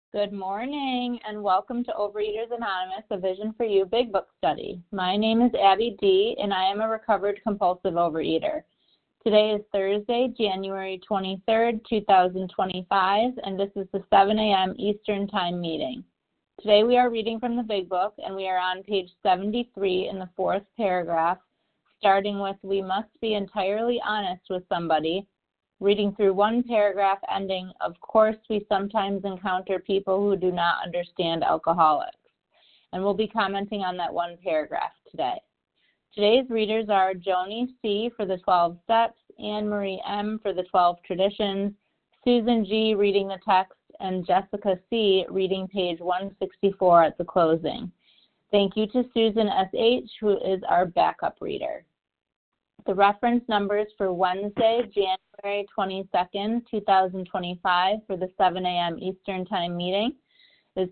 Good morning and welcome to Overeaters Anonymous, a Vision for You Big Book Study. My name is Abby D. and I am a recovered compulsive overeater. Today is Thursday, January 23rd, 2025, and this is the 7 a.m. Eastern Time meeting. Today we are reading from the Big Book and we are on page 73 in the fourth paragraph, starting with, "We must be entirely honest with somebody," reading through one paragraph ending, "Of course, we sometimes encounter people who do not understand alcoholics." And we'll be commenting on that one paragraph today. Today's readers are Joni C. for the 12 Steps, Anne Marie M. for the 12 Traditions, Susan G. reading the text, and Jessica C. reading page 164 at the closing. Thank you to Susan S.H., who is our backup reader. The reference numbers for Wednesday, January 22nd, 2025 for the 7 a.m. Eastern Time meeting is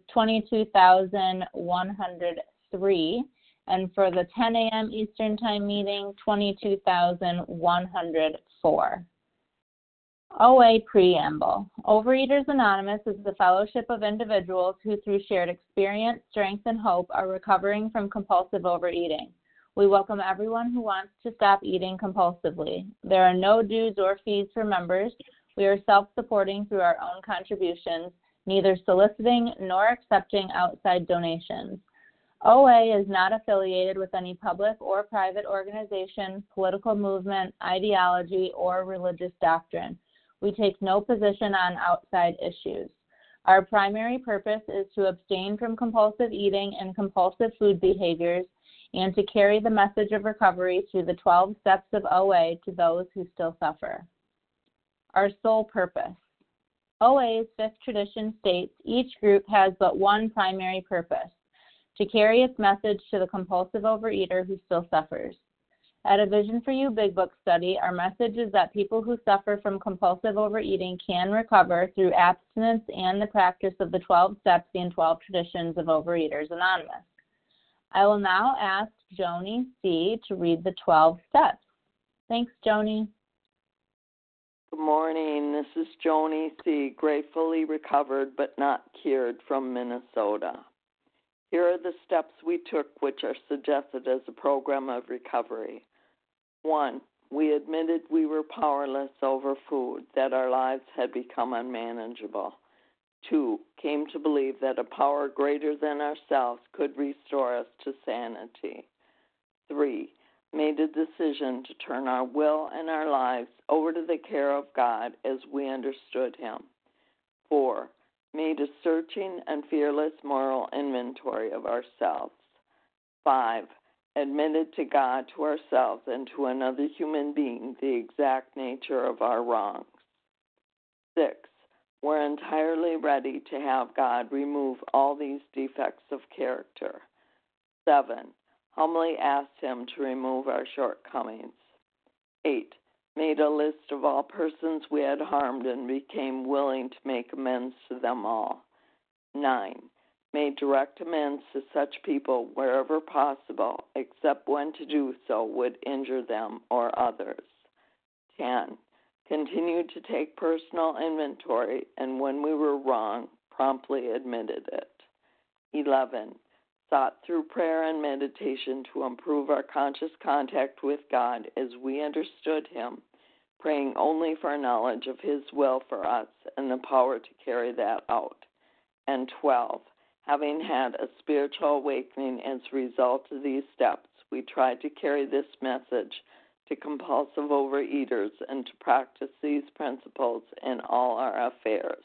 22,103, and for the 10 a.m. Eastern Time meeting, 22,104. OA Preamble. Overeaters Anonymous is the fellowship of individuals who, through shared experience, strength, and hope, are recovering from compulsive overeating. We welcome everyone who wants to stop eating compulsively. There are no dues or fees for members. We are self-supporting through our own contributions, neither soliciting nor accepting outside donations. OA is not affiliated with any public or private organization, political movement, ideology, or religious doctrine. We take no position on outside issues. Our primary purpose is to abstain from compulsive eating and compulsive food behaviors, and to carry the message of recovery through the 12 steps of OA to those who still suffer. Our sole purpose. OA's fifth tradition states each group has but one primary purpose: to carry its message to the compulsive overeater who still suffers. At a Vision for You Big Book Study, our message is that people who suffer from compulsive overeating can recover through abstinence and the practice of the 12 steps and 12 traditions of Overeaters Anonymous. I will now ask Joni C. to read the 12 steps. Thanks, Joni. Good morning. This is Joni C., gratefully recovered but not cured from Minnesota. Here are the steps we took which are suggested as a program of recovery. 1. We admitted we were powerless over food, that our lives had become unmanageable. 2. Came to believe that a power greater than ourselves could restore us to sanity. 3. Made a decision to turn our will and our lives over to the care of God as we understood Him. 4. Made a searching and fearless moral inventory of ourselves. 5. Admitted to God, to ourselves, and to another human being the exact nature of our wrongs. 6. We're entirely ready to have God remove all these defects of character. 7. Humbly asked Him to remove our shortcomings. 8. Made a list of all persons we had harmed and became willing to make amends to them all. 9. Made direct amends to such people wherever possible, except when to do so would injure them or others. 10. Continued to take personal inventory, and when we were wrong, promptly admitted it. 11. Sought through prayer and meditation to improve our conscious contact with God as we understood Him, praying only for knowledge of His will for us and the power to carry that out. And 12. Having had a spiritual awakening as a result of these steps, we tried to carry this message to compulsive overeaters and to practice these principles in all our affairs.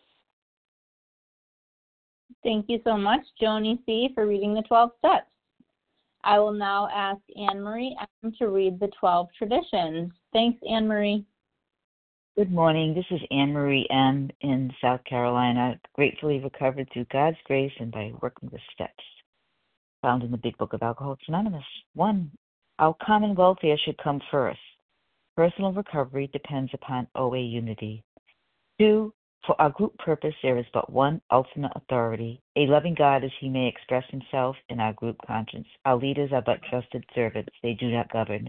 Thank you so much, Joni C., for reading the 12 steps. I will now ask Anne Marie M. to read the 12 traditions. Thanks, Anne Marie. Good morning. This is Anne Marie M. in South Carolina, gratefully recovered through God's grace and by working the steps found in the Big Book of Alcoholics Anonymous. 1. Our common welfare should come first. Personal recovery depends upon OA unity. 2. For our group purpose, there is but one ultimate authority, a loving God as He may express Himself in our group conscience. Our leaders are but trusted servants. They do not govern.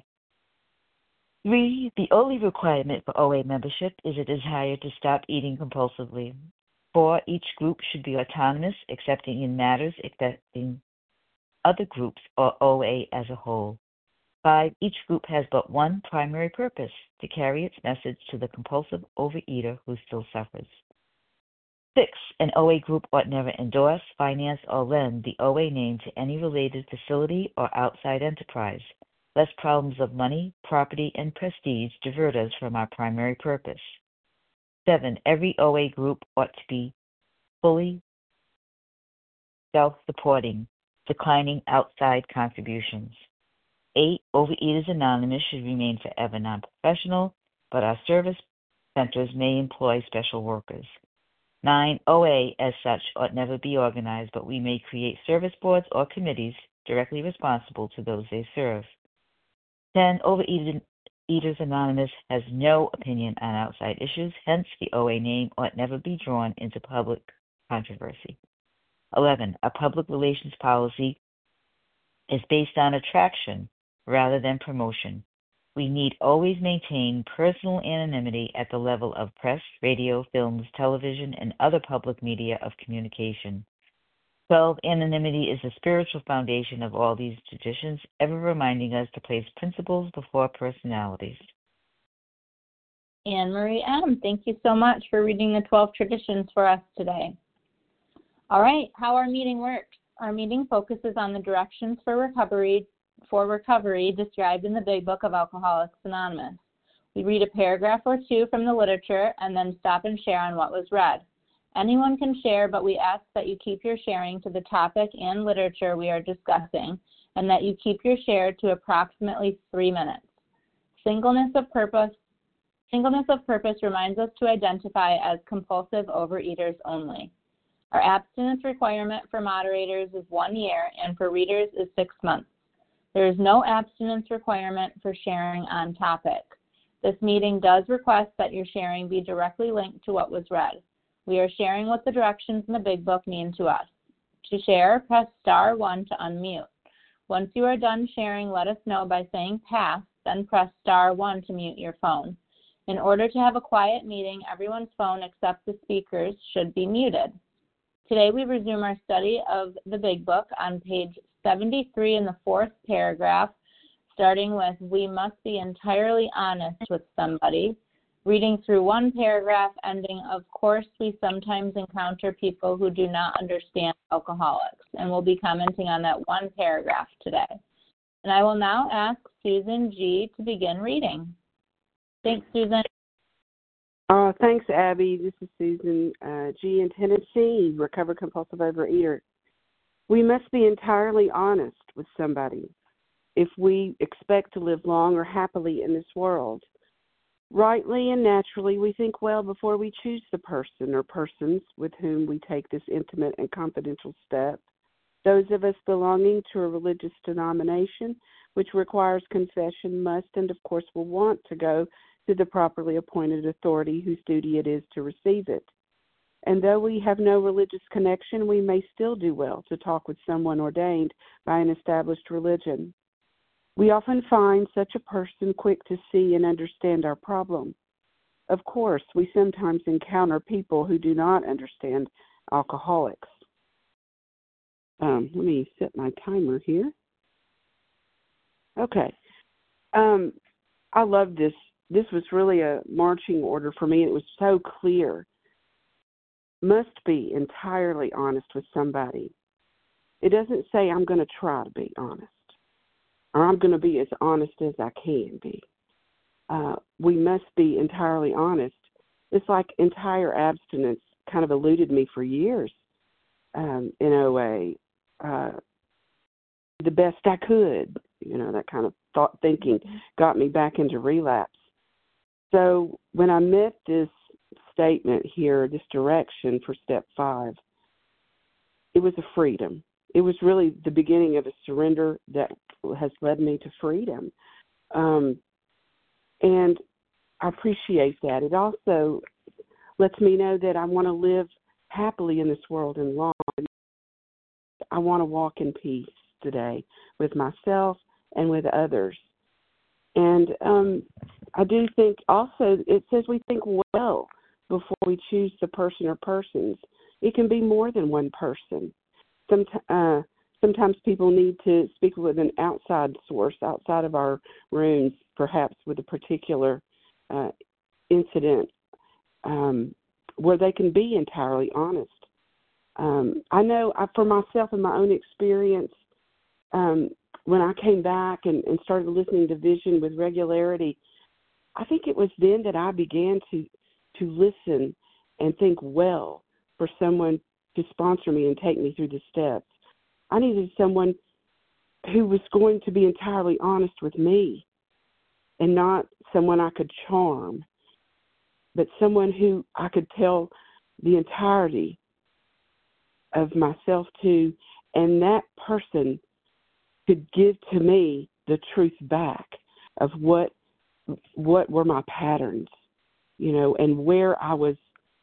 3. The only requirement for OA membership is a desire to stop eating compulsively. 4, each group should be autonomous, excepting in matters affecting other groups or OA as a whole. 5, each group has but one primary purpose, to carry its message to the compulsive overeater who still suffers. 6, an OA group ought never endorse, finance, or lend the OA name to any related facility or outside enterprise, lest problems of money, property, and prestige divert us from our primary purpose. 7, every OA group ought to be fully self-supporting, declining outside contributions. 8, Overeaters Anonymous should remain forever non-professional, but our service centers may employ special workers. 9, OA as such ought never be organized, but we may create service boards or committees directly responsible to those they serve. 10, Overeaters Anonymous has no opinion on outside issues, hence the OA name ought never be drawn into public controversy. 11, a public relations policy is based on attraction rather than promotion. We need always maintain personal anonymity at the level of press, radio, films, television, and other public media of communication. 12, anonymity is the spiritual foundation of all these traditions, ever reminding us to place principles before personalities. Anne Marie M., thank you so much for reading the 12 traditions for us today. All right, how our meeting works. Our meeting focuses on the directions for recovery described in the Big Book of Alcoholics Anonymous. We read a paragraph or two from the literature and then stop and share on what was read. Anyone can share, but we ask that you keep your sharing to the topic and literature we are discussing, and that you keep your share to approximately 3 minutes. Singleness of purpose reminds us to identify as compulsive overeaters only. Our abstinence requirement for moderators is 1 year, and for readers is 6 months. There is no abstinence requirement for sharing on topic. This meeting does request that your sharing be directly linked to what was read. We are sharing what the directions in the Big Book mean to us. To share, press star 1 to unmute. Once you are done sharing, let us know by saying pass, then press star 1 to mute your phone. In order to have a quiet meeting, everyone's phone except the speaker's should be muted. Today we resume our study of the Big Book on page 73 in the 4th paragraph, starting with, we must be entirely honest with somebody, reading through 1 paragraph, ending, of course, we sometimes encounter people who do not understand alcoholics, and we'll be commenting on that 1 paragraph today. And I will now ask Susan G. to begin reading. Thanks, Susan. Thanks, Abby. This is Susan G. in Tennessee, recovered compulsive overeater. We must be entirely honest with somebody if we expect to live long or happily in this world. Rightly and naturally, we think well before we choose the person or persons with whom we take this intimate and confidential step. Those of us belonging to a religious denomination which requires confession must and, of course, will want to go to the properly appointed authority whose duty it is to receive it. And though we have no religious connection, we may still do well to talk with someone ordained by an established religion. We often find such a person quick to see and understand our problem. Of course, we sometimes encounter people who do not understand alcoholics. Let me set my timer here. Okay. I love this. This was really a marching order for me. It was so clear. Must be entirely honest with somebody. It doesn't say I'm going to try to be honest, or I'm going to be as honest as I can be. We must be entirely honest. It's like entire abstinence kind of eluded me for years in OA. The best I could, that kind of thinking got me back into relapse. So when I met this statement here, this direction for step 5, it was a freedom. It was really the beginning of a surrender that has led me to freedom. And I appreciate that. It also lets me know that I want to live happily in this world and long. I want to walk in peace today with myself and with others. And I do think also it says we think well before we choose the person or persons. It can be more than one person. Sometimes people need to speak with an outside source, outside of our rooms, perhaps with a particular incident where they can be entirely honest. I know for myself in my own experience, when I came back and started listening to Vision with regularity, I think it was then that I began to listen and think well for someone to sponsor me and take me through the steps. I needed someone who was going to be entirely honest with me and not someone I could charm, but someone who I could tell the entirety of myself to, and that person could give to me the truth back of what were my patterns, and where I was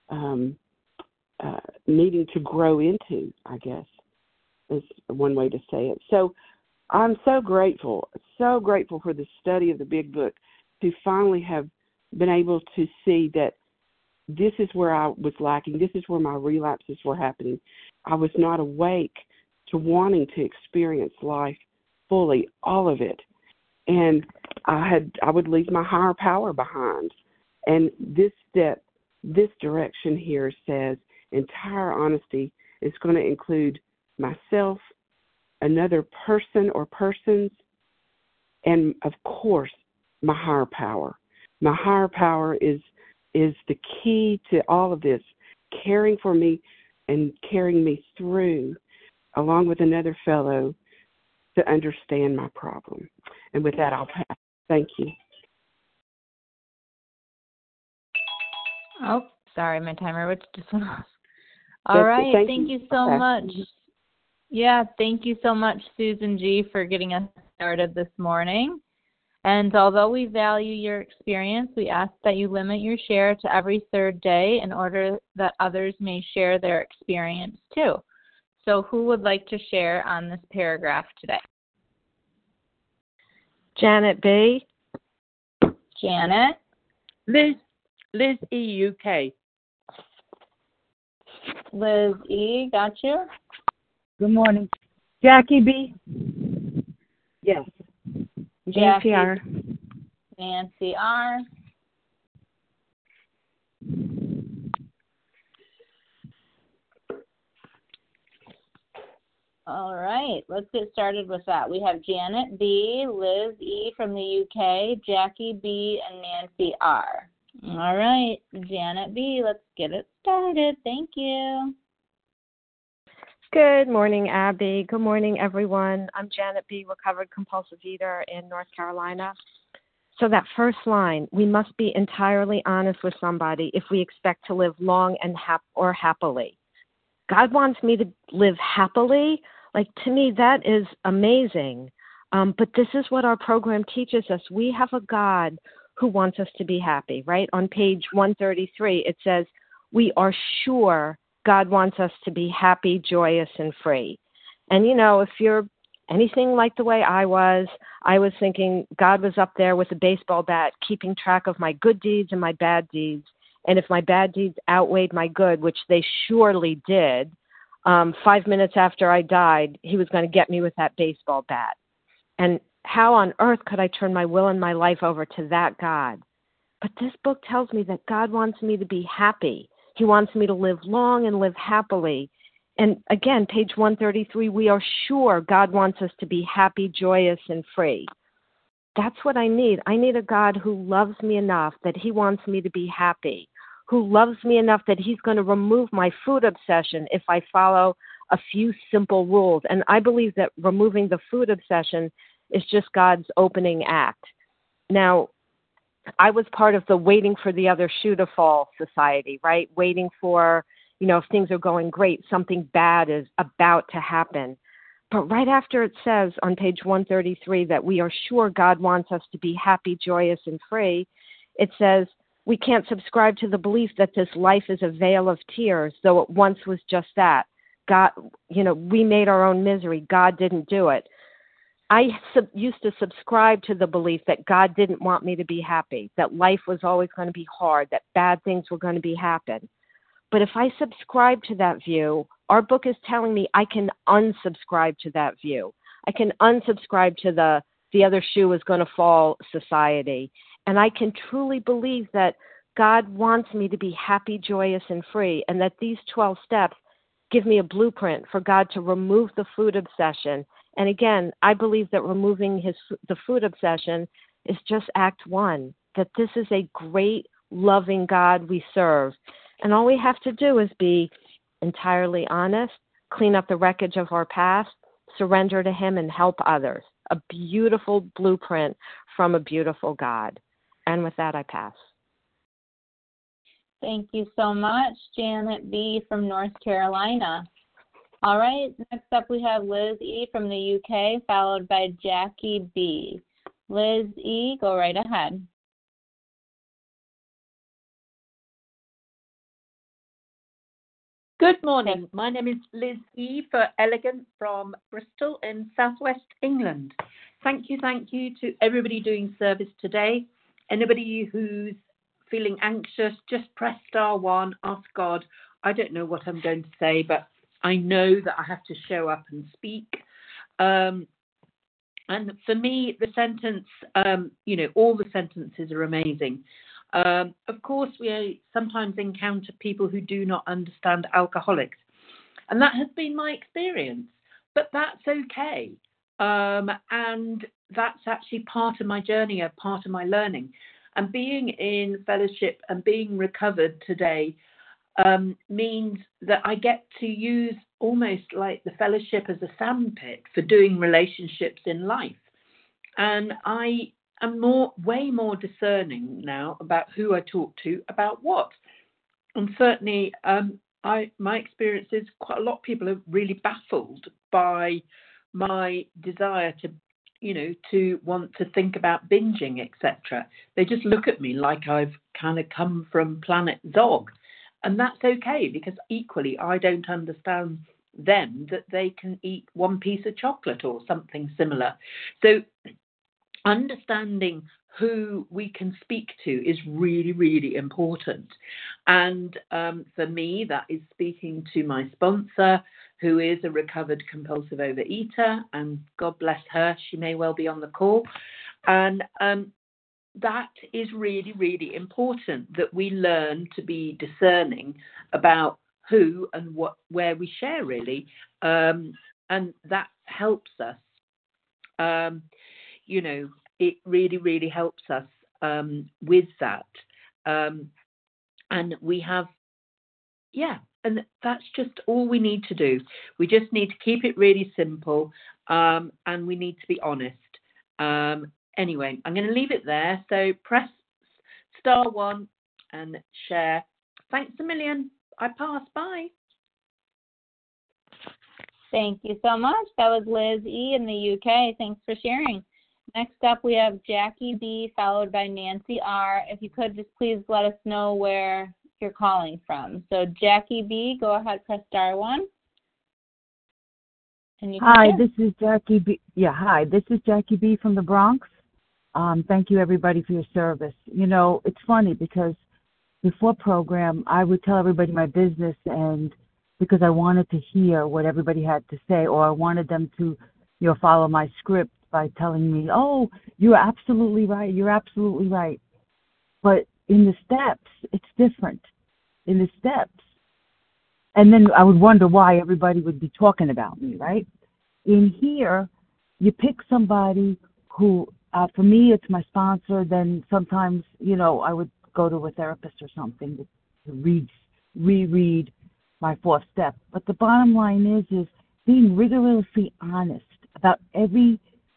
needing to grow into, I guess, is one way to say it. So I'm so grateful for the study of the Big Book to finally have been able to see that this is where I was lacking. This is where my relapses were happening. I was not awake to wanting to experience life fully, all of it. And I would leave my higher power behind. And this step, this direction here says entire honesty is going to include myself, another person or persons, and of course, my higher power. My higher power is the key to all of this, caring for me and carrying me through, along with another fellow, to understand my problem. And with that, I'll pass. Thank you. Oh, sorry, my timer just went off. All right, thank you so much. Yeah, thank you so much, Susan G., for getting us started this morning. And although we value your experience, we ask that you limit your share to every third day in order that others may share their experience too. So who would like to share on this paragraph today? Janet B. Janet. Liz E. UK. Liz E. Got you. Good morning. Jackie B. Yes. Nancy R. Nancy R. All right, let's get started with that. We have Janet B., Liz E. from the UK, Jackie B., and Nancy R. All right, Janet B., let's get it started. Thank you. Good morning, Abby. Good morning, everyone. I'm Janet B., recovered compulsive eater in North Carolina. So that first line, we must be entirely honest with somebody if we expect to live long and happily. God wants me to live happily. To me, that is amazing. But this is what our program teaches us. We have a God who wants us to be happy, right? On page 133, it says, we are sure God wants us to be happy, joyous, and free. And, if you're anything like the way I was thinking God was up there with a baseball bat, keeping track of my good deeds and my bad deeds. And if my bad deeds outweighed my good, which they surely did, 5 minutes after I died, he was going to get me with that baseball bat. And how on earth could I turn my will and my life over to that God? But this book tells me that God wants me to be happy. He wants me to live long and live happily. And again, page 133, we are sure God wants us to be happy, joyous, and free. That's what I need. I need a God who loves me enough that he wants me to be happy, who loves me enough that he's going to remove my food obsession if I follow a few simple rules. And I believe that removing the food obsession is just God's opening act. Now, I was part of the waiting for the other shoe to fall society, right? Waiting for, if things are going great, something bad is about to happen. But right after it says on page 133 that we are sure God wants us to be happy, joyous, and free, it says we can't subscribe to the belief that this life is a vale of tears, though it once was just that. God, we made our own misery. God didn't do it. used to subscribe to the belief that God didn't want me to be happy, that life was always going to be hard, that bad things were going to happen. But if I subscribe to that view, our book is telling me I can unsubscribe to that view. I can unsubscribe to the other shoe is going to fall society. And I can truly believe that God wants me to be happy, joyous, and free, and that these 12 steps give me a blueprint for God to remove the food obsession. And again, I believe that removing the food obsession is just act one, that this is a great, loving God we serve. And all we have to do is be entirely honest, clean up the wreckage of our past, surrender to Him, and help others. A beautiful blueprint from a beautiful God. And with that, I pass. Thank you so much, Janet B. from North Carolina. All right, next up we have Liz E. from the UK, followed by Jackie B. Liz E., go right ahead. Good morning. My name is Liz E. for Elegant from Bristol in southwest England. Thank you to everybody doing service today. Anybody who's feeling anxious, just press star one, ask God. I don't know what I'm going to say, but I know that I have to show up and speak. And for me, the sentence, all the sentences are amazing. Of course, we sometimes encounter people who do not understand alcoholics. And that has been my experience. But that's okay. And that's actually part of my journey, a part of my learning. And being in fellowship and being recovered today means that I get to use almost like the fellowship as a sandpit for doing relationships in life. And I am way more discerning now about who I talk to, about what. And certainly my experience is quite a lot of people are really baffled by my desire to want to think about binging, etc. They just look at me like I've kind of come from Planet Zog. And that's okay, because equally I don't understand them that they can eat one piece of chocolate or something similar. So understanding who we can speak to is really, really important. And for me, that is speaking to my sponsor, who is a recovered compulsive overeater, and God bless her, she may well be on the call. And that is really, really important, that we learn to be discerning about who and where we share, really. And that helps us. It really, really helps us with that. And we have, and that's just all we need to do. We just need to keep it really simple, and we need to be honest. Anyway, I'm going to leave it there. So press star one and share. Thanks a million. I pass. Bye. Thank you so much. That was Liz E. in the UK. Thanks for sharing. Next up, we have Jackie B. followed by Nancy R. If you could just please let us know where you're calling from. So Jackie B., go ahead, press star one. And you can Hi, share. this is Jackie B. Hi, this is Jackie B. from the Bronx. Thank you, everybody, for your service. It's funny because before program, I would tell everybody my business, and because I wanted to hear what everybody had to say, or I wanted them to, follow my script by telling me, oh, you're absolutely right, you're absolutely right. But in the steps, it's different. In the steps. And then I would wonder why everybody would be talking about me, right? In here, you pick somebody who, for me, it's my sponsor. Then sometimes, I would go to a therapist or something to reread my fourth step. But the bottom line is being rigorously honest about every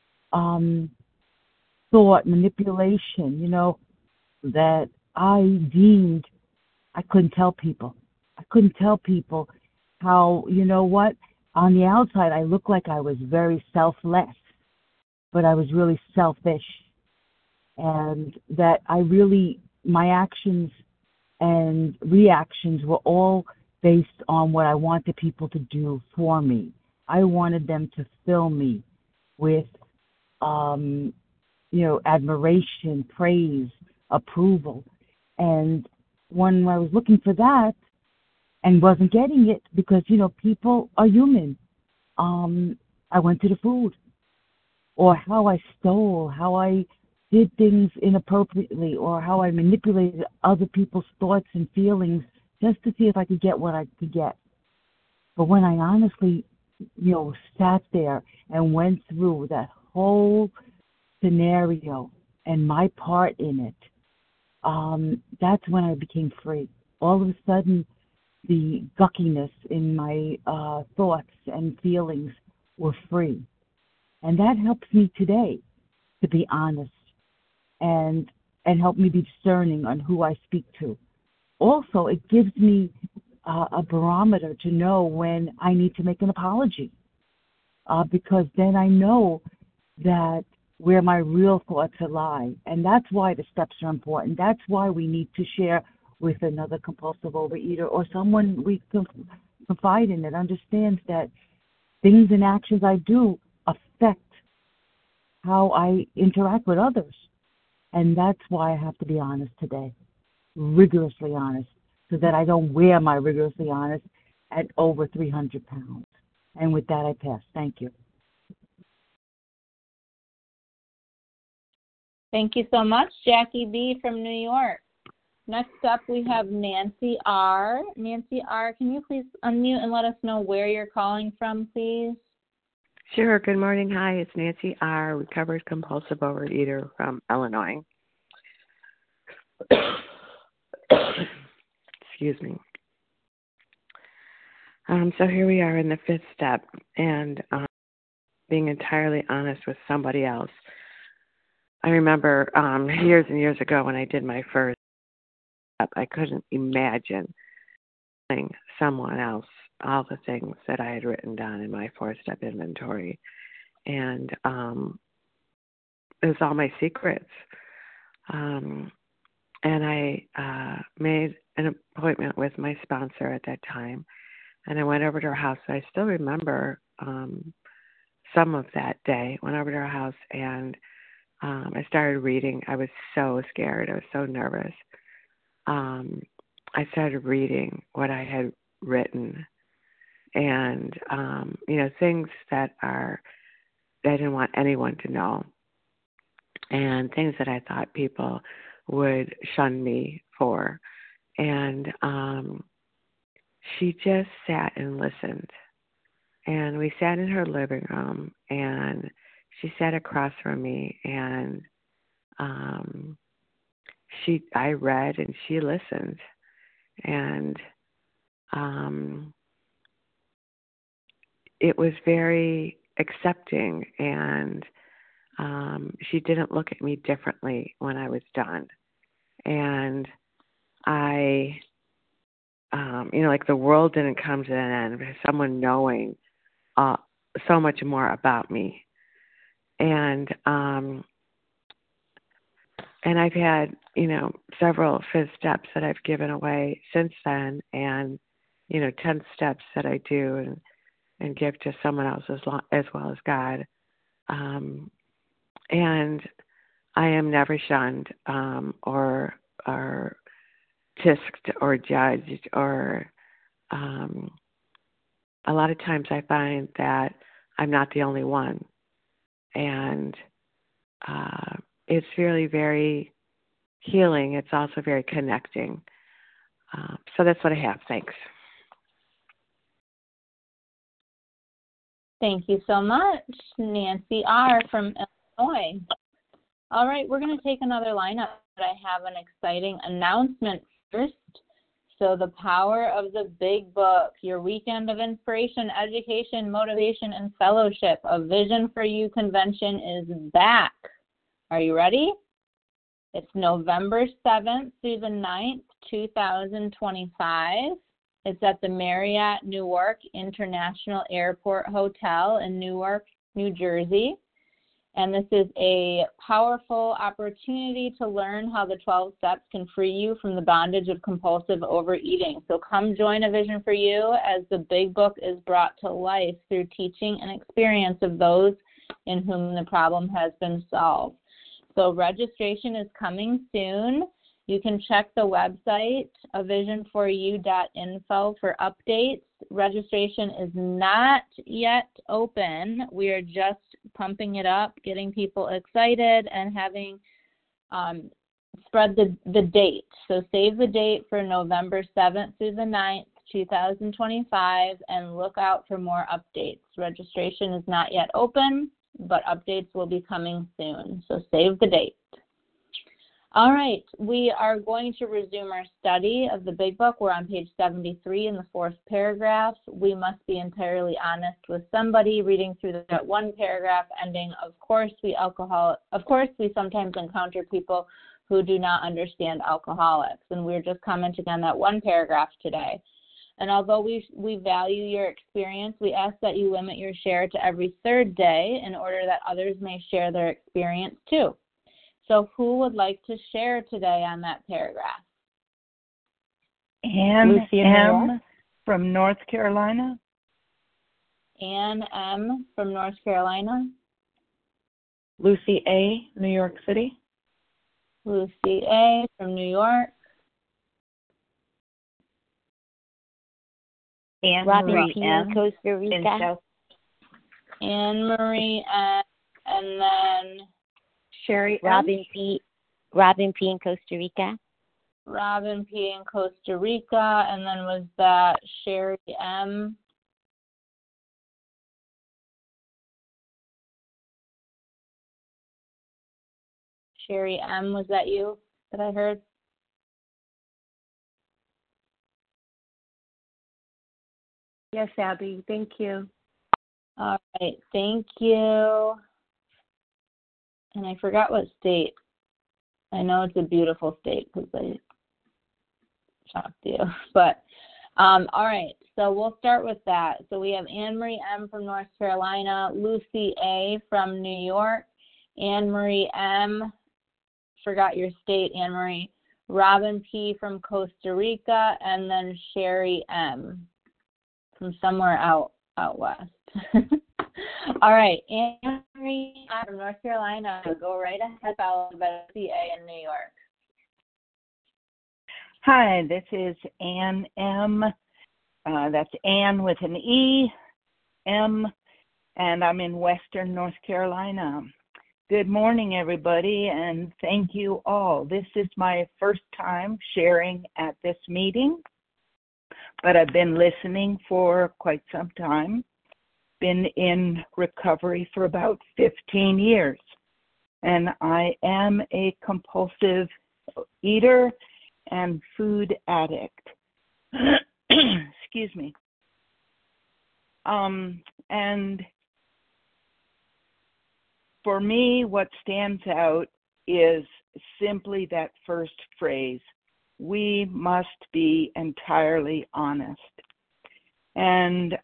thought, manipulation, that I deemed I couldn't tell people. I couldn't tell people how, on the outside I looked like I was very selfless, but I was really selfish. And that my actions and reactions were all based on what I wanted people to do for me. I wanted them to fill me with admiration, praise, approval. And when I was looking for that and wasn't getting it because, people are human, I went to the food, or how I stole, how I did things inappropriately, or how I manipulated other people's thoughts and feelings just to see if I could get what I could get. But when I honestly, sat there and went through that whole scenario and my part in it, that's when I became free. All of a sudden, the guckiness in my thoughts and feelings were free. And that helps me today to be honest and help me be discerning on who I speak to. Also, it gives me a barometer to know when I need to make an apology, because then I know that where my real thoughts lie. And that's why the steps are important. That's why we need to share with another compulsive overeater or someone we can confide in that understands that things and actions I do affect how I interact with others. And that's why I have to be honest today, rigorously honest, so that I don't wear my rigorously honest at over 300 pounds. And with that, I pass. Thank you. Thank you so much, Jackie B. from New York. Next up, we have Nancy R. Nancy R., can you please unmute and let us know where you're calling from, please? Sure. Good morning. Hi, it's Nancy R., recovered compulsive overeater from Illinois. Excuse me. So here we are in the fifth step, and being entirely honest with somebody else. I remember years and years ago when I did my first step, I couldn't imagine telling someone else all the things that I had written down in my four-step inventory. And it was all my secrets. And I made an appointment with my sponsor at that time, and I went over to her house. I still remember some of that day. Went over to her house, and I started reading. I was so scared. I was so nervous. I started reading what I had written, and things that I didn't want anyone to know, and things that I thought people would shun me for. And she just sat and listened. And we sat in her living room, and she sat across from me, and I read and she listened. And it was very accepting, and she didn't look at me differently when I was done. And I, like the world didn't come to an end, but someone knowing so much more about me. And I've had, several fifth steps that I've given away since then, and, 10 steps that I do and give to someone else as well as God. And I am never shunned or tisked or judged, or a lot of times I find that I'm not the only one. And it's really very healing. It's also very connecting. So that's what I have. Thanks. Thank you so much, Nancy R. from Illinois. All right, we're going to take another lineup, but I have an exciting announcement first. So the Power of the Big Book, your weekend of inspiration, education, motivation, and fellowship, a Vision for You convention is back. Are you ready? It's November 7th through the 9th, 2025. It's at the Marriott Newark International Airport Hotel in Newark, New Jersey. And this is a powerful opportunity to learn how the 12 steps can free you from the bondage of compulsive overeating. So come join A Vision for You as the Big Book is brought to life through teaching and experience of those in whom the problem has been solved. So registration is coming soon. You can check the website, avision4u.info, for updates. Registration is not yet open. We are just pumping it up, getting people excited, and having spread the date. So save the date for November 7th through the 9th, 2025, and look out for more updates. Registration is not yet open, but updates will be coming soon. So save the date. All right, we are going to resume our study of the Big Book. We're on page 73 in the 4th paragraph. We must be entirely honest with somebody. Reading through that one paragraph ending, of course, we sometimes encounter people who do not understand alcoholics, and we're just commenting on that one paragraph today. And although we value your experience, we ask that you limit your share to every 3rd day in order that others may share their experience too. So who would like to share today on that paragraph? Ann M. from North Carolina. Ann M. from North Carolina. Lucy A., New York City. Lucy A. from New York. Anne-Marie M. Costa Rica. Anne-Marie M. And then Sherry Robin P. in Costa Rica. Robin P. in Costa Rica. And then was that Sherry M.? Sherry M., was that you that I heard? Yes, Abby. Thank you. All right. Thank you. And I forgot what state. I know it's a beautiful state because I talked to you. But, all right. So we'll start with that. So we have Anne-Marie M. from North Carolina, Lucy A. from New York, Anne-Marie M., forgot your state, Anne-Marie, Robin P. from Costa Rica, and then Sherry M. from somewhere out west. All right, Anne-Marie from North Carolina, go right ahead, followed by Lucy A. in New York. Hi, this is Ann M. That's Ann with an E, M, and I'm in Western North Carolina. Good morning, everybody, and thank you all. This is my first time sharing at this meeting, but I've been listening for quite some time. Been in recovery for about 15 years, and I am a compulsive eater and food addict. Excuse me. And for me, what stands out is simply that first phrase, we must be entirely honest. And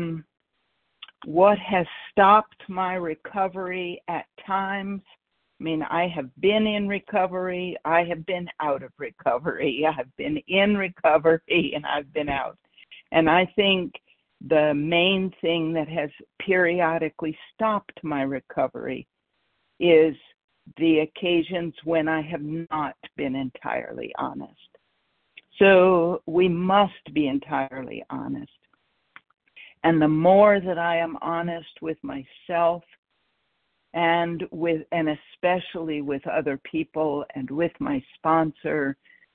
what has stopped my recovery at times, I mean, I have been in recovery, I have been out of recovery, I have been in recovery, and I've been out. And I think the main thing that has periodically stopped my recovery is the occasions when I have not been entirely honest. So we must be entirely honest. And the more that I am honest with myself and especially with other people and with my sponsor,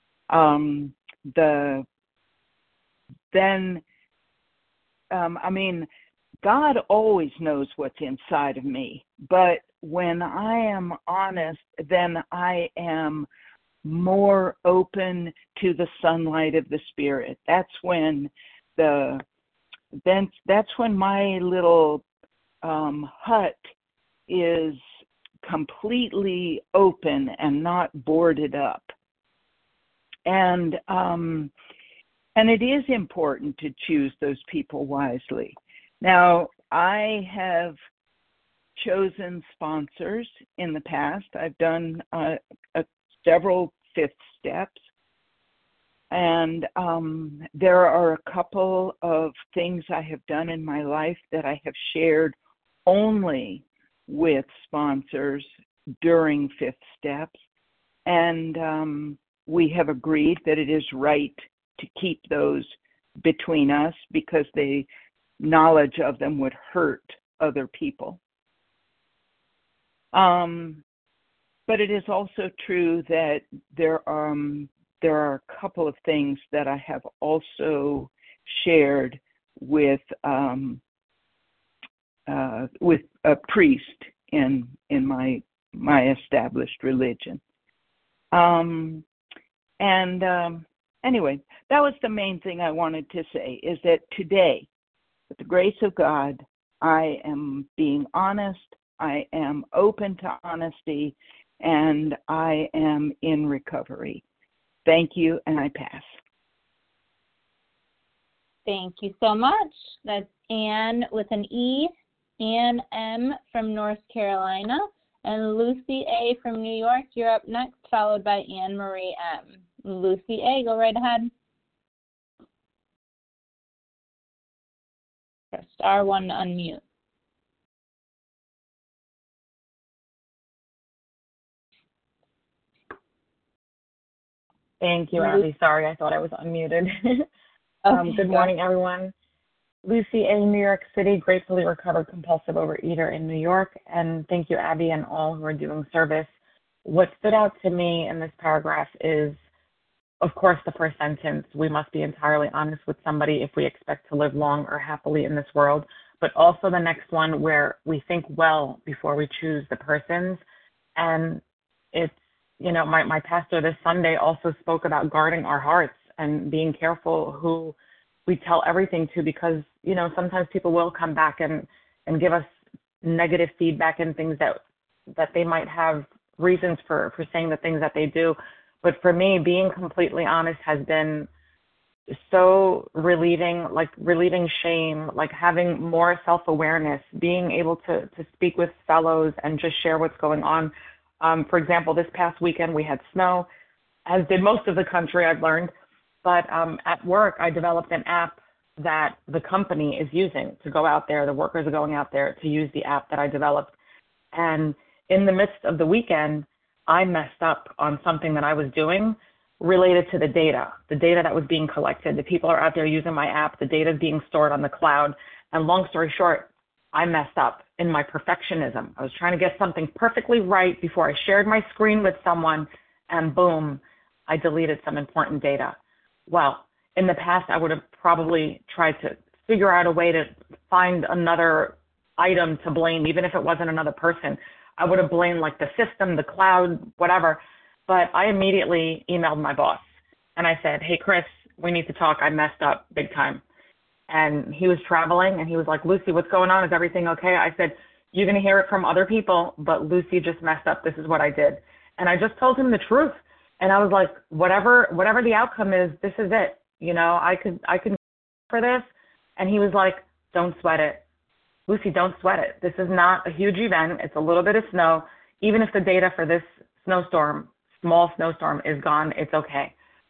God always knows what's inside of me, but when I am honest, then I am more open to the sunlight of the Spirit. That's when my little hut is completely open and not boarded up. And it is important to choose those people wisely. Now, I have chosen sponsors in the past. I've done several fifth steps. And there are a couple of things I have done in my life that I have shared only with sponsors during Fifth Steps, and we have agreed that it is right to keep those between us because the knowledge of them would hurt other people. But it is also true that there are a couple of things that I have also shared with a priest in my established religion. Anyway, that was the main thing I wanted to say, is that today, with the grace of God, I am being honest, I am open to honesty, and I am in recovery. Thank you, and I pass. Thank you so much. That's Ann with an E, Ann M. from North Carolina, and Lucy A. from New York. You're up next, followed by Anne Marie M. Lucy A., go right ahead. Press star 1 to unmute. Thank you, Abby. Sorry, I thought I was unmuted. Good morning, everyone. Lucy A., New York City, gratefully recovered compulsive overeater in New York. And thank you, Abby, and all who are doing service. What stood out to me in this paragraph is, of course, the first sentence: we must be entirely honest with somebody if we expect to live long or happily in this world. But also the next one, where we think well before we choose the persons. And it's, you know, my pastor this Sunday also spoke about guarding our hearts and being careful who we tell everything to, because, you know, sometimes people will come back and give us negative feedback and things that they might have reasons for saying the things that they do. But for me, being completely honest has been so relieving shame, like having more self-awareness, being able to speak with fellows and just share what's going on. For example, this past weekend we had snow, as did most of the country, I've learned. But at work, I developed an app that the company is using to go out there. The workers are going out there to use the app that I developed. And in the midst of the weekend, I messed up on something that I was doing related to the data that was being collected. The people are out there using my app. The data is being stored on the cloud. And long story short, I messed up in my perfectionism. I was trying to get something perfectly right before I shared my screen with someone, and boom, I deleted some important data. Well, in the past, I would have probably tried to figure out a way to find another item to blame, even if it wasn't another person. I would have blamed like the system, the cloud, whatever. But I immediately emailed my boss and I said, "Hey, Chris, we need to talk. I messed up big time." And he was traveling and he was like, "Lucy, what's going on? Is everything okay?" I said, "You're going to hear it from other people, but Lucy just messed up. This is what I did." And I just told him the truth. And I was like, whatever the outcome is, this is it. You know, I could for this. And he was like, "Don't sweat it. Lucy, don't sweat it. This is not a huge event. It's a little bit of snow. Even if the data for this snowstorm, small snowstorm, is gone, it's okay."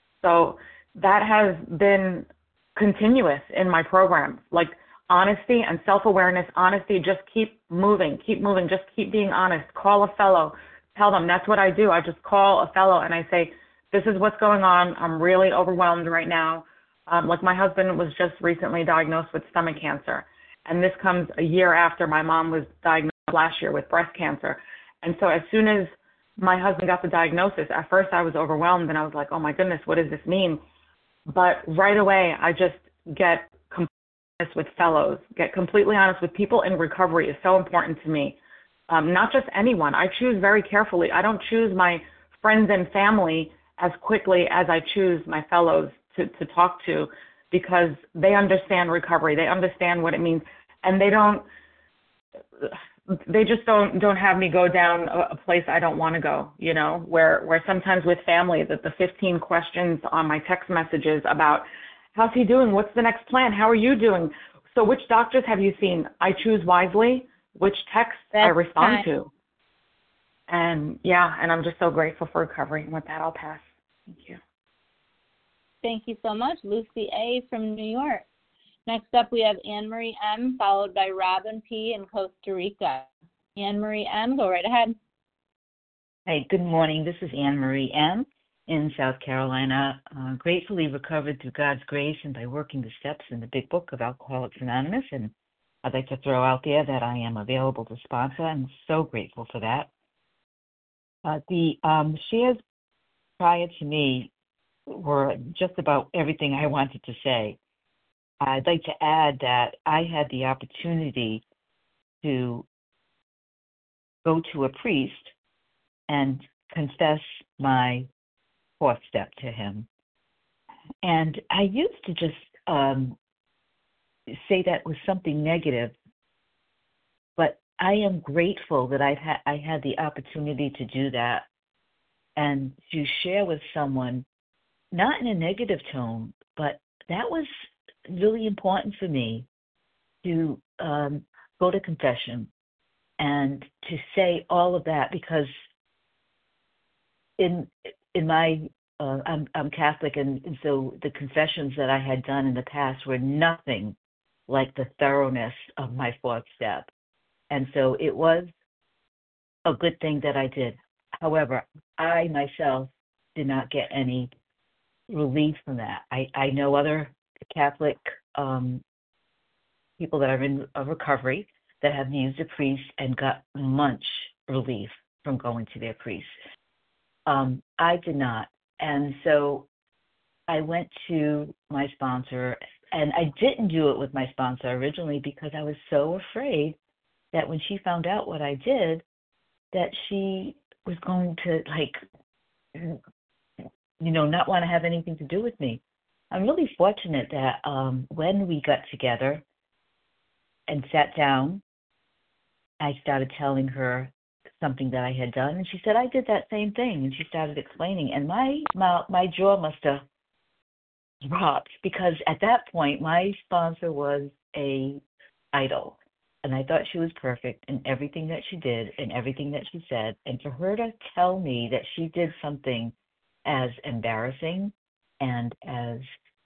So that has been continuous in my program. Like honesty and self-awareness, honesty, just keep moving, just keep being honest. Call a fellow, tell them. That's what I do. I just call a fellow and I say, "This is what's going on. I'm really overwhelmed right now." Like my husband was just recently diagnosed with stomach cancer. And this comes a year after my mom was diagnosed last year with breast cancer. And so as soon as my husband got the diagnosis, at first I was overwhelmed and I was like, "Oh my goodness, what does this mean?" But right away, I just get completely honest with fellows, get completely honest with people in recovery is so important to me. Not just anyone. I choose very carefully. I don't choose my friends and family as quickly as I choose my fellows to talk to, because they understand recovery. They understand what it means. And they just don't have me go down a place I don't want to go, you know, where sometimes with family, that the 15 questions on my text messages about how's he doing? What's the next plan? How are you doing? So which doctors have you seen? I choose wisely which texts I respond to. And and I'm just so grateful for recovery. And with that, I'll pass. Thank you. Thank you so much, Lucy A. from New York. Next up, we have Anne Marie M., followed by Robin P. in Costa Rica. Anne Marie M., go right ahead. Hey, good morning. This is Anne Marie M. in South Carolina, gratefully recovered through God's grace and by working the steps in the Big Book of Alcoholics Anonymous. And I'd like to throw out there that I am available to sponsor. I'm so grateful for that. The shares prior to me were just about everything I wanted to say. I'd like to add that I had the opportunity to go to a priest and confess my fourth step to him. And I used to just say that was something negative, but I am grateful that I had the opportunity to do that and to share with someone, not in a negative tone, but that was really important for me to go to confession and to say all of that, because in my I'm Catholic, and so the confessions that I had done in the past were nothing like the thoroughness of my fourth step. And so it was a good thing that I did. However, I myself did not get any relief from that. I know other Catholic people that are in a recovery that have used a priest and got much relief from going to their priest. I did not. And so I went to my sponsor, and I didn't do it with my sponsor originally because I was so afraid that when she found out what I did, that she was going to, not want to have anything to do with me. I'm really fortunate that when we got together and sat down, I started telling her something that I had done, and she said, I did that same thing, and she started explaining, and my jaw must have dropped, because at that point, my sponsor was a idol, and I thought she was perfect in everything that she did and everything that she said, and for her to tell me that she did something as embarrassing and as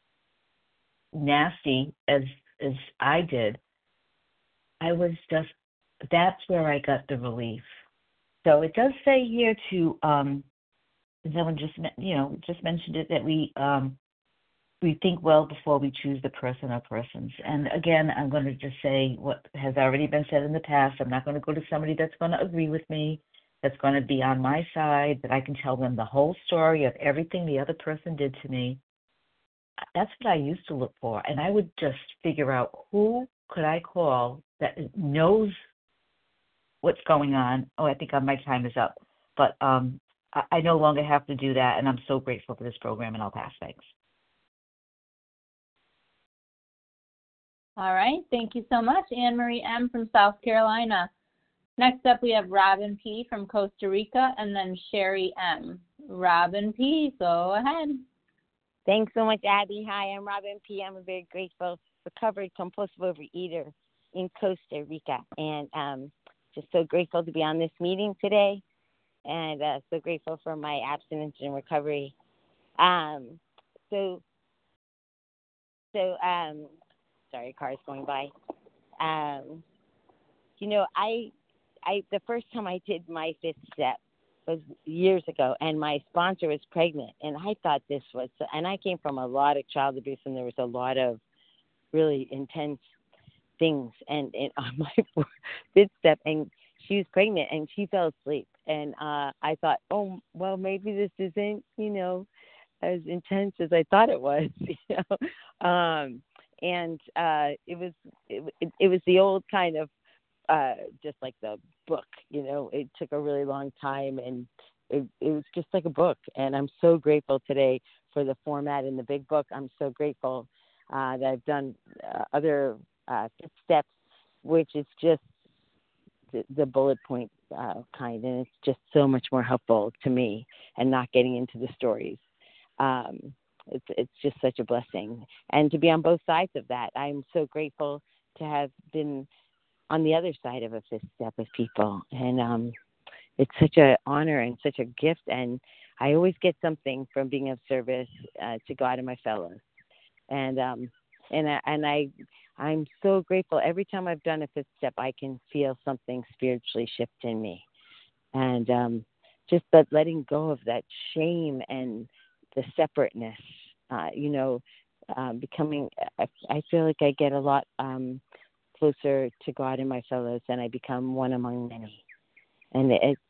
nasty as I did, I was just, that's where I got the relief. So it does say here to, someone just mentioned it, that we think well before we choose the person or persons. And again, I'm going to just say what has already been said in the past. I'm not going to go to somebody that's going to agree with me, that's going to be on my side, that I can tell them the whole story of everything the other person did to me. That's what I used to look for. And I would just figure out who could I call that knows what's going on. Oh, I think my time is up. But I no longer have to do that, and I'm so grateful for this program, and I'll pass. Thanks. All right. Thank you so much, Anne Marie M. from South Carolina. Next up, we have Robin P. from Costa Rica, and then Sherry M. Robin P., go ahead. Thanks so much, Abby. Hi, I'm Robin P. I'm a very grateful, recovered compulsive overeater in Costa Rica, and just so grateful to be on this meeting today, and so grateful for my abstinence and recovery. Sorry, cars going by. The first time I did my fifth step was years ago, and my sponsor was pregnant, and I thought this was, and I came from a lot of child abuse, and there was a lot of really intense things, and on my fifth step, and she was pregnant, and she fell asleep, and I thought, oh, well, maybe this isn't, as intense as I thought it was, and it was the old kind of, just like the book, it took a really long time, and it was just like a book, and I'm so grateful today for the format in the big book. I'm so grateful that I've done other fifth steps, which is just the bullet point kind, and it's just so much more helpful to me, and not getting into the stories. It's just such a blessing, and to be on both sides of that. I'm so grateful to have been on the other side of a fifth step with people, and it's such an honor and such a gift, and I always get something from being of service to God and my fellows, and I I'm so grateful. Every time I've done a fifth step, I can feel something spiritually shift in me. And just that letting go of that shame and the separateness, becoming, I feel like I get a lot closer to God and my fellows, and I become one among many. And it's,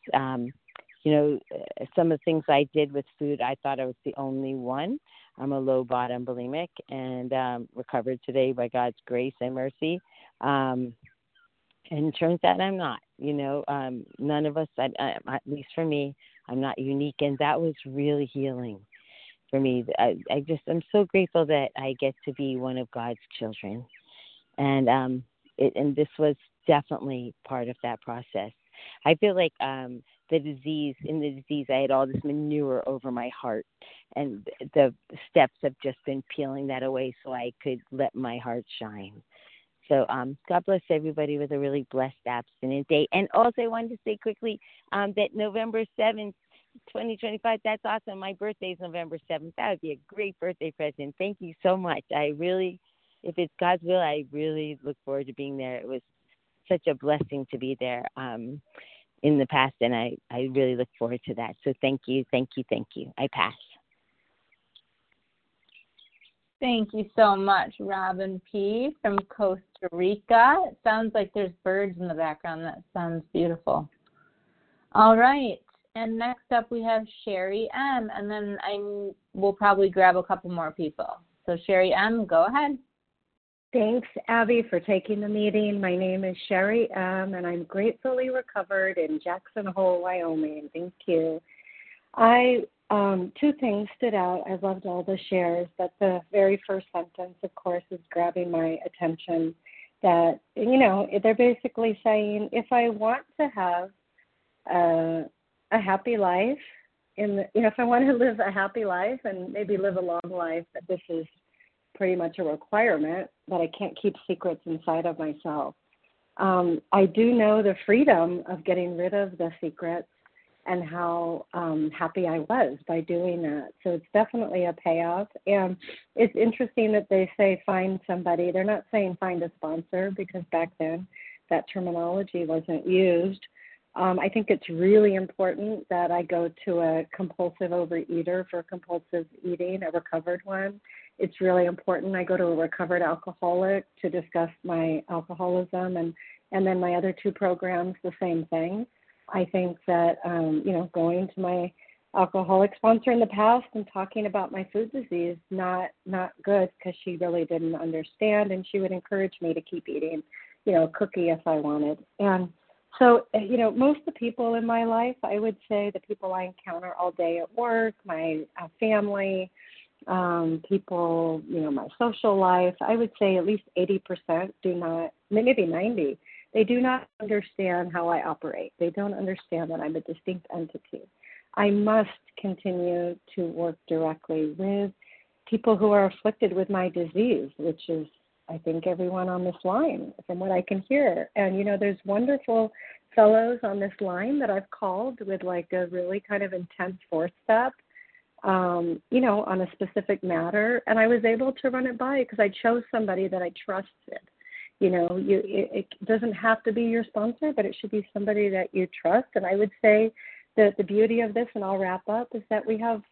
some of the things I did with food, I thought I was the only one. I'm a low bottom bulimic and recovered today by God's grace and mercy. And it turns out I'm not, none of us, at least for me, I'm not unique. And that was really healing for me. I'm so grateful that I get to be one of God's children. And this was definitely part of that process. I feel like in the disease, I had all this manure over my heart, and the steps have just been peeling that away so I could let my heart shine. So God bless everybody with a really blessed abstinent day. And also I wanted to say quickly that November 7th, 2025, that's awesome. My birthday is November 7th. That would be a great birthday present. Thank you so much. If it's God's will, I really look forward to being there. It was such a blessing to be there in the past, and I really look forward to that. So thank you. I pass. Thank you so much, Robin P. from Costa Rica. It sounds like there's birds in the background. That sounds beautiful. All right. And next up we have Sherry M. And then we'll probably grab a couple more people. So Sherry M., go ahead. Thanks, Abby, for taking the meeting. My name is Sherry M., and I'm gratefully recovered in Jackson Hole, Wyoming. Thank you. Two things stood out. I loved all the shares, but the very first sentence, of course, is grabbing my attention. That, they're basically saying, if I want to have a happy life, if I want to live a happy life and maybe live a long life, that this is pretty much a requirement, that I can't keep secrets inside of myself. I do know the freedom of getting rid of the secrets and how happy I was by doing that. So it's definitely a payoff. And it's interesting that they say find somebody. They're not saying find a sponsor, because back then that terminology wasn't used. I think it's really important that I go to a compulsive overeater for compulsive eating, a recovered one. It's really important I go to a recovered alcoholic to discuss my alcoholism, and then my other two programs, the same thing. I think that, going to my alcoholic sponsor in the past and talking about my food disease, not good, because she really didn't understand, and she would encourage me to keep eating, a cookie if I wanted. And so, most of the people in my life, I would say the people I encounter all day at work, my family, people, my social life, I would say at least 80% do not, maybe 90%, they do not understand how I operate. They don't understand that I'm a distinct entity. I must continue to work directly with people who are afflicted with my disease, which is, I think, everyone on this line, from what I can hear. And, there's wonderful fellows on this line that I've called with like a really kind of intense fourth step, on a specific matter. And I was able to run it by because I chose somebody that I trusted. It doesn't have to be your sponsor, but it should be somebody that you trust. And I would say that the beauty of this, and I'll wrap up, is that we have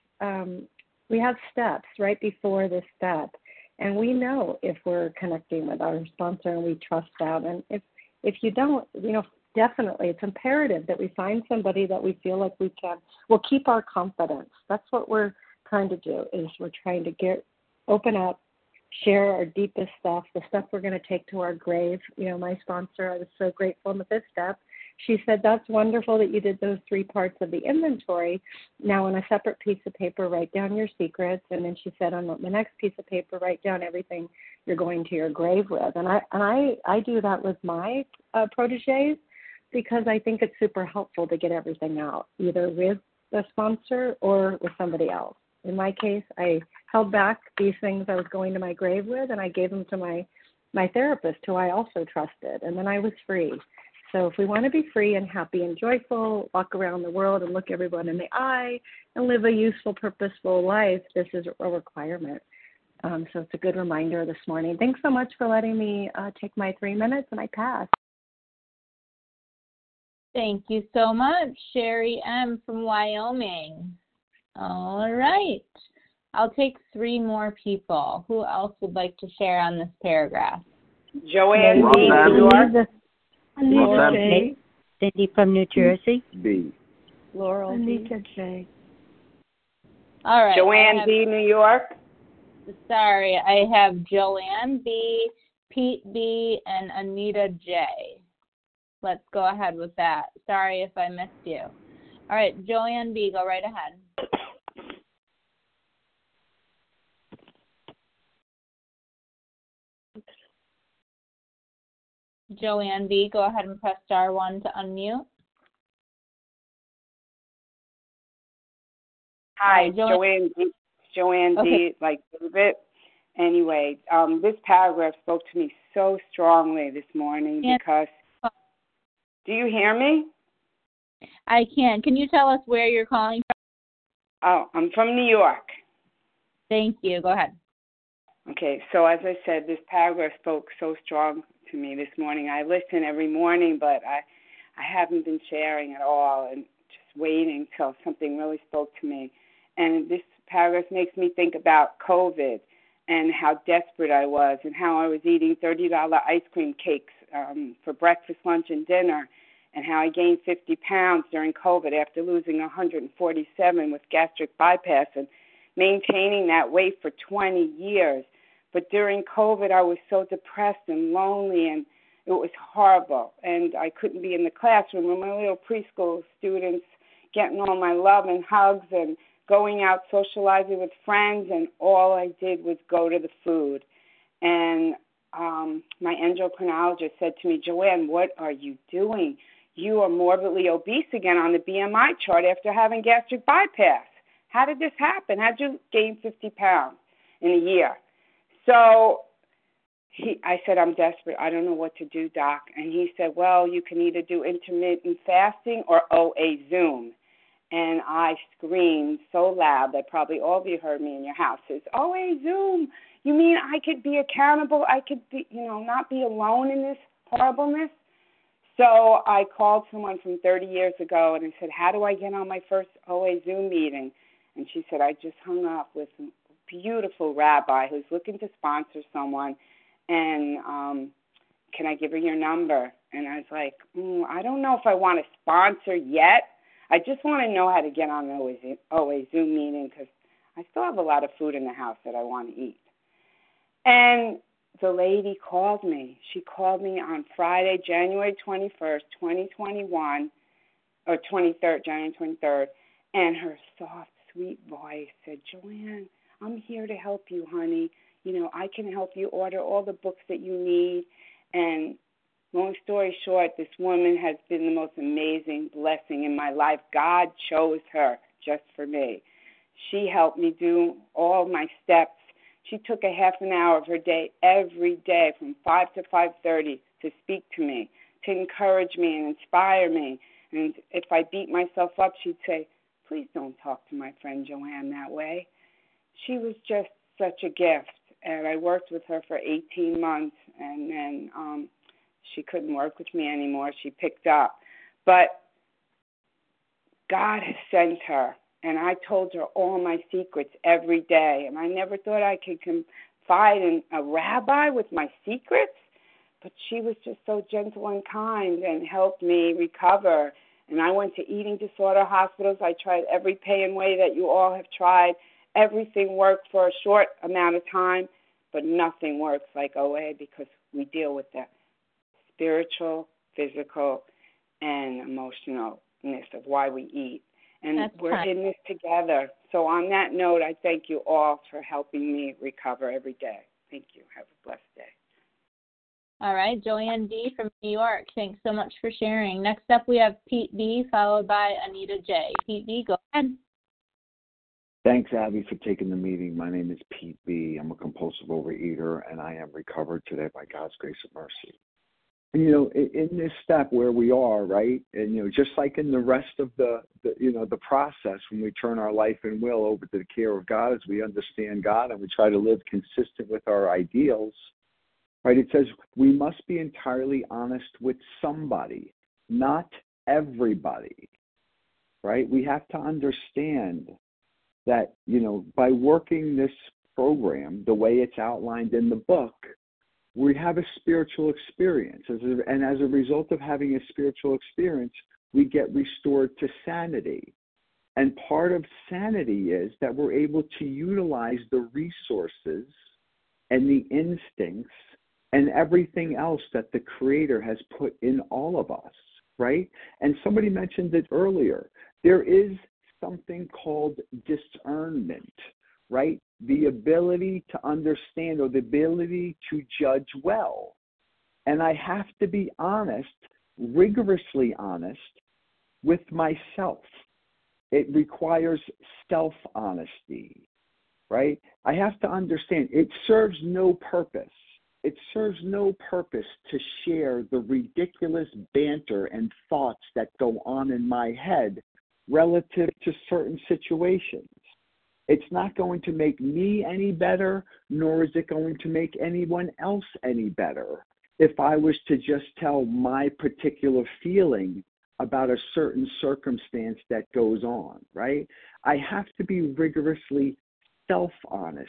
steps right before this step. And we know if we're connecting with our sponsor and we trust that. And if you don't, definitely it's imperative that we find somebody that we feel like will keep our confidence. That's what we're trying to do, is we're trying to open up, share our deepest stuff, the stuff we're going to take to our grave. My sponsor, I was so grateful in the fifth step. She said, that's wonderful that you did those 3 parts of the inventory. Now on a separate piece of paper, write down your secrets. And then she said, on the next piece of paper, write down everything you're going to your grave with. And I do that with my proteges, because I think it's super helpful to get everything out, either with the sponsor or with somebody else. In my case, I held back these things I was going to my grave with, and I gave them to my therapist, who I also trusted, and then I was free. So if we want to be free and happy and joyful, walk around the world and look everyone in the eye and live a useful, purposeful life, this is a requirement. So it's a good reminder this morning. Thanks so much for letting me take my 3 minutes, and I pass. Thank you so much, Sherry M. from Wyoming. All right. I'll take 3 more people. Who else would like to share on this paragraph? Joanne B. New York. Laura J. Cindy from New Jersey. B. Laurel Anita J. All right. Joanne B. New York. Sorry, I have Joanne B., Pete B., and Anita J. Let's go ahead with that. Sorry if I missed you. All right, Joanne B., go right ahead. Joanne B., go ahead and press star 1 to unmute. Hi, Joanne D. Joanne Okay. D. Like David. Anyway, this paragraph spoke to me so strongly this morning because. Do you hear me? I can. Can you tell us where you're calling from? Oh, I'm from New York. Thank you. Go ahead. Okay, so as I said, this paragraph spoke so strong to me this morning. I listen every morning, but I haven't been sharing at all and just waiting till something really spoke to me. And this paragraph makes me think about COVID and how desperate I was and how I was eating $30 ice cream cakes for breakfast, lunch, and dinner, and how I gained 50 pounds during COVID after losing 147 with gastric bypass and maintaining that weight for 20 years. But during COVID, I was so depressed and lonely, and it was horrible. And I couldn't be in the classroom with my little preschool students, getting all my love and hugs and going out socializing with friends, and all I did was go to the food. And my endocrinologist said to me, Joanne, what are you doing? You are morbidly obese again on the BMI chart after having gastric bypass. How did this happen? How did you gain 50 pounds in a year? So I said, I'm desperate. I don't know what to do, Doc. And he said, well, you can either do intermittent fasting or OA Zoom. And I screamed so loud that probably all of you heard me in your houses. OA Zoom, you mean I could be accountable? I could be, not be alone in this horribleness? So I called someone from 30 years ago and I said, how do I get on my first OA Zoom meeting? And she said, I just hung up with a beautiful rabbi who's looking to sponsor someone, and can I give her your number? And I was like, I don't know if I want to sponsor yet. I just want to know how to get on the OA Zoom meeting because I still have a lot of food in the house that I want to eat. And the lady called me. She called me on Friday, January 21st, 2021, or 23rd, January 23rd, and her soft, sweet voice said, Joanne, I'm here to help you, honey. I can help you order all the books that you need. And long story short, this woman has been the most amazing blessing in my life. God chose her just for me. She helped me do all my steps. She took a half an hour of her day every day from 5 to 5:30 to speak to me, to encourage me and inspire me. And if I beat myself up, she'd say, please don't talk to my friend Joanne that way. She was just such a gift. And I worked with her for 18 months, and then she couldn't work with me anymore. She picked up. But God has sent her, and I told her all my secrets every day. And I never thought I could confide in a rabbi with my secrets, but she was just so gentle and kind and helped me recover. And I went to eating disorder hospitals. I tried every pay-and way that you all have tried. Everything worked for a short amount of time, but nothing works like OA because we deal with the spiritual, physical, and emotionalness of why we eat. And we're in this together. So on that note, I thank you all for helping me recover every day. Thank you. Have a blessed day. All right, Joanne D. from New York. Thanks so much for sharing. Next up, we have Pete B., followed by Anita J. Pete B., go ahead. Thanks, Abby, for taking the meeting. My name is Pete B. I'm a compulsive overeater, and I am recovered today by God's grace and mercy. in this step where we are, right, and just like in the rest of the process, when we turn our life and will over to the care of God as we understand God and we try to live consistent with our ideals, right? It says we must be entirely honest with somebody, not everybody, right? We have to understand that, by working this program the way it's outlined in the book, we have a spiritual experience. And as a result of having a spiritual experience, we get restored to sanity. And part of sanity is that we're able to utilize the resources and the instincts and everything else that the Creator has put in all of us, right? And somebody mentioned it earlier. There is something called discernment, right? The ability to understand or the ability to judge well. And I have to be honest, rigorously honest, with myself. It requires self-honesty, right? I have to understand it serves no purpose. It serves no purpose to share the ridiculous banter and thoughts that go on in my head relative to certain situations. It's not going to make me any better, nor is it going to make anyone else any better if I was to just tell my particular feeling about a certain circumstance that goes on, right? I have to be rigorously self-honest,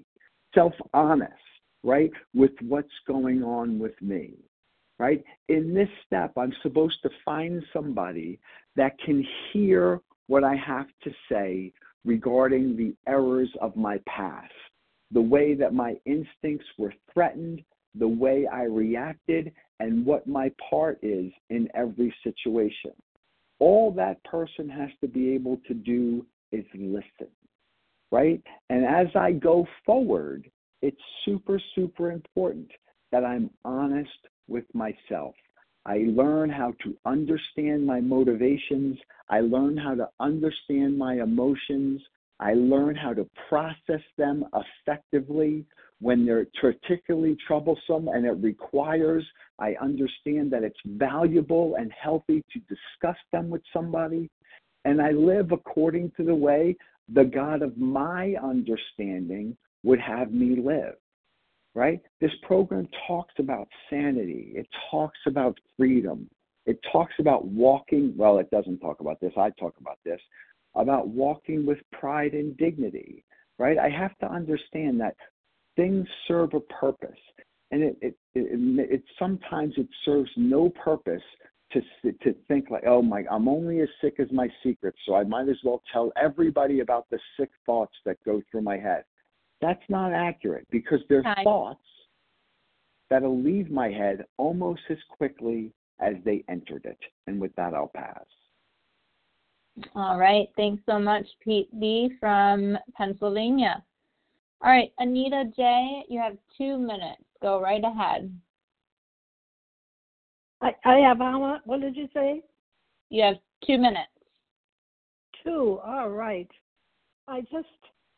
right, with what's going on with me, right? In this step, I'm supposed to find somebody that can hear what I have to say regarding the errors of my past, the way that my instincts were threatened, the way I reacted, and what my part is in every situation. All that person has to be able to do is listen, right? And as I go forward, it's super, super important that I'm honest with myself. I learn how to understand my motivations. I learn how to understand my emotions. I learn how to process them effectively when they're particularly troublesome, and it requires I understand that it's valuable and healthy to discuss them with somebody. And I live according to the way the God of my understanding would have me live. Right? This program talks about sanity. It talks about freedom. It talks about walking. Well, it doesn't talk about this. I talk about this, about walking with pride and dignity. Right? I have to understand that things serve a purpose, and it sometimes it serves no purpose to think like, oh my, I'm only as sick as my secrets, so I might as well tell everybody about the sick thoughts that go through my head. That's not accurate, because they're thoughts that'll leave my head almost as quickly as they entered it. And with that, I'll pass. All right. Thanks so much, Pete B. from Pennsylvania. All right, Anita J., you have 2 minutes. Go right ahead. I have how? What did you say? You have 2 minutes. 2. All right. I just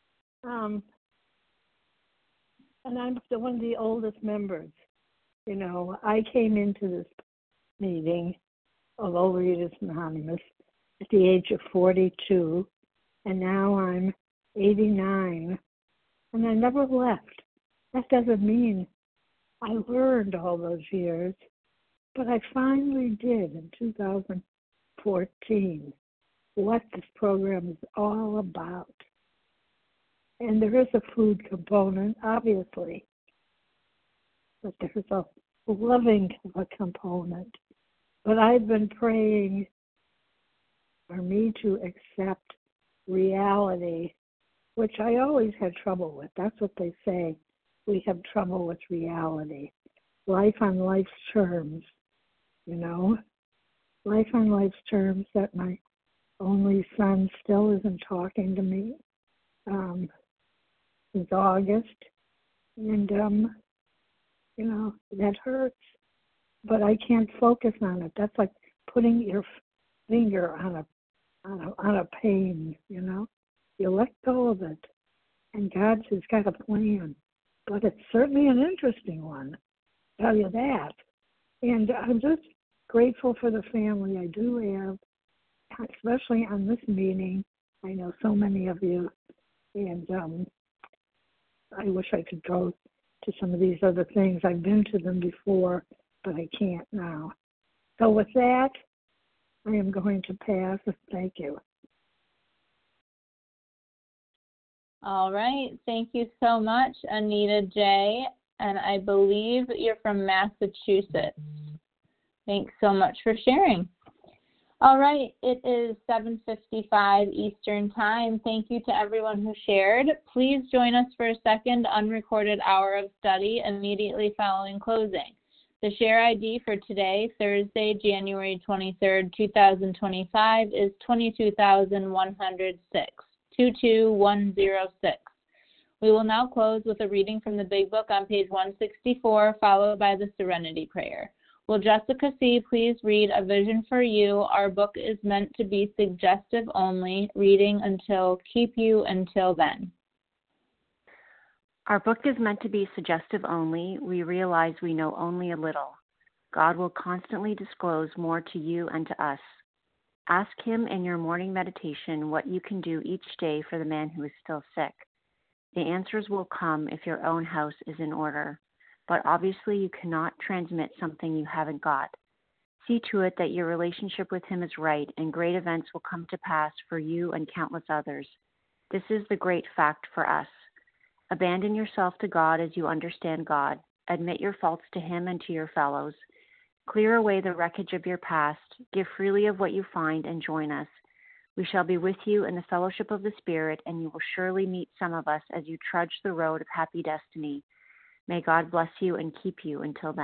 and I'm one of the oldest members. I came into this meeting of Overeaters Anonymous at the age of 42, and now I'm 89, and I never left. That doesn't mean I learned all those years, but I finally did in 2014 what this program is all about. And there is a food component, obviously, but there's a loving component. But I've been praying for me to accept reality, which I always had trouble with. That's what they say. We have trouble with reality. Life on life's terms, Life on life's terms, that my only son still isn't talking to me. Since August, and that hurts, but I can't focus on it. That's like putting your finger on a pain. You let go of it, and God has got a plan, but it's certainly an interesting one. I'll tell you that. And I'm just grateful for the family I do have, especially on this meeting. I know so many of you, and I wish I could go to some of these other things. I've been to them before, but I can't now. So with that, I am going to pass. Thank you. All right. Thank you so much, Anita J. And I believe you're from Massachusetts. Thanks so much for sharing. All right. It is 7:55 Eastern Time. Thank you to everyone who shared. Please join us for a second unrecorded hour of study immediately following closing. The share ID for today, Thursday, January 23rd, 2025, is 22,106. 22106. We will now close with a reading from the Big Book on page 164, followed by the Serenity Prayer. Will Jessica C. please read A Vision for You? Our book is meant to be suggestive only, reading until Keep You Until Then. Our book is meant to be suggestive only. We realize we know only a little. God will constantly disclose more to you and to us. Ask him in your morning meditation what you can do each day for the man who is still sick. The answers will come if your own house is in order, but obviously you cannot transmit something you haven't got. See to it that your relationship with him is right, and great events will come to pass for you and countless others. This is the great fact for us. Abandon yourself to God as you understand God. Admit your faults to him and to your fellows. Clear away the wreckage of your past, give freely of what you find, and join us. We shall be with you in the fellowship of the Spirit, and you will surely meet some of us as you trudge the road of happy destiny. May God bless you and keep you until then.